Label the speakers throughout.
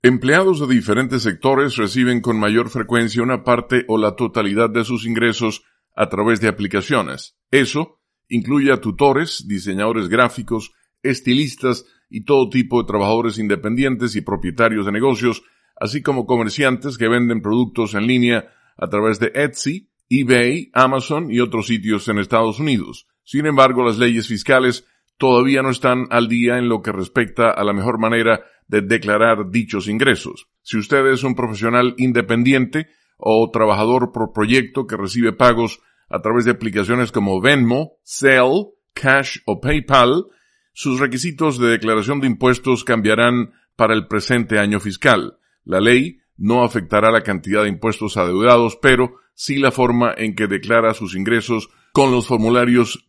Speaker 1: Empleados de diferentes sectores reciben con mayor frecuencia una parte o la totalidad de sus ingresos a través de aplicaciones. Eso incluye a tutores, diseñadores gráficos, estilistas y todo tipo de trabajadores independientes y propietarios de negocios, así como comerciantes que venden productos en línea a través de Etsy, eBay, Amazon y otros sitios en Estados Unidos. Sin embargo, las leyes fiscales todavía no están al día en lo que respecta a la mejor manera de declarar dichos ingresos. Si usted es un profesional independiente o trabajador por proyecto que recibe pagos a través de aplicaciones como Venmo, Zelle, Cash o PayPal, sus requisitos de declaración de impuestos cambiarán para el presente año fiscal. La ley no afectará la cantidad de impuestos adeudados, pero sí la forma en que declara sus ingresos con los formularios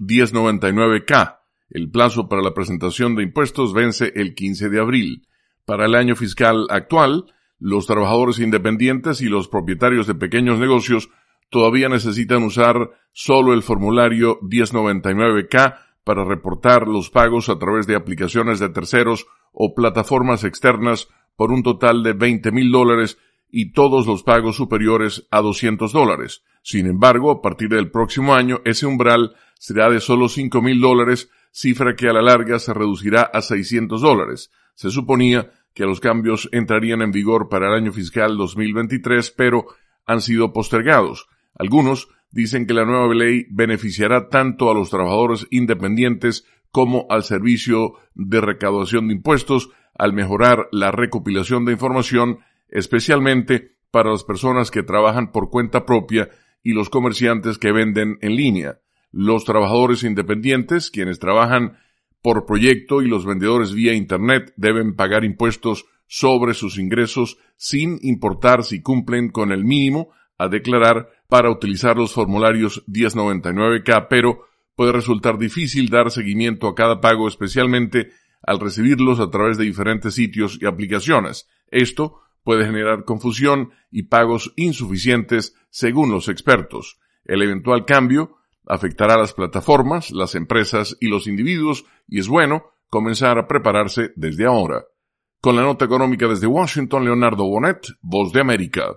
Speaker 1: 1099-K. El plazo para la presentación de impuestos vence el 15 de abril. Para el año fiscal actual, los trabajadores independientes y los propietarios de pequeños negocios todavía necesitan usar solo el formulario 1099-K para reportar los pagos a través de aplicaciones de terceros o plataformas externas por un total de $20,000 y todos los pagos superiores a $200. Sin embargo, a partir del próximo año, ese umbral será de solo $5,000, cifra que a la larga se reducirá a $600. Se suponía que los cambios entrarían en vigor para el año fiscal 2023, pero han sido postergados. Algunos dicen que la nueva ley beneficiará tanto a los trabajadores independientes como al servicio de recaudación de impuestos al mejorar la recopilación de información, especialmente para las personas que trabajan por cuenta propia y los comerciantes que venden en línea. Los trabajadores independientes, quienes trabajan por proyecto, y los vendedores vía Internet deben pagar impuestos sobre sus ingresos sin importar si cumplen con el mínimo a declarar para utilizar los formularios 1099-K, pero puede resultar difícil dar seguimiento a cada pago, especialmente al recibirlos a través de diferentes sitios y aplicaciones. Esto puede generar confusión y pagos insuficientes según los expertos. El eventual cambio afectará a las plataformas, las empresas y los individuos, y es bueno comenzar a prepararse desde ahora. Con la nota económica desde Washington, Leonardo Bonet, Voz de América.